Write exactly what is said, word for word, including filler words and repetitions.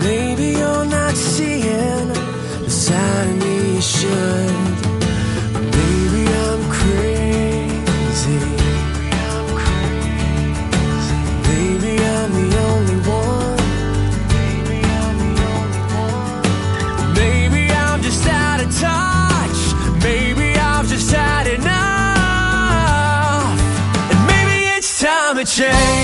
Maybe you're not seeing the side of me you should. Maybe I'm crazy. Maybe I'm the only one. Maybe I'm the only one. Maybe I'm just out of touch. Maybe I've just had enough. And maybe it's time to change.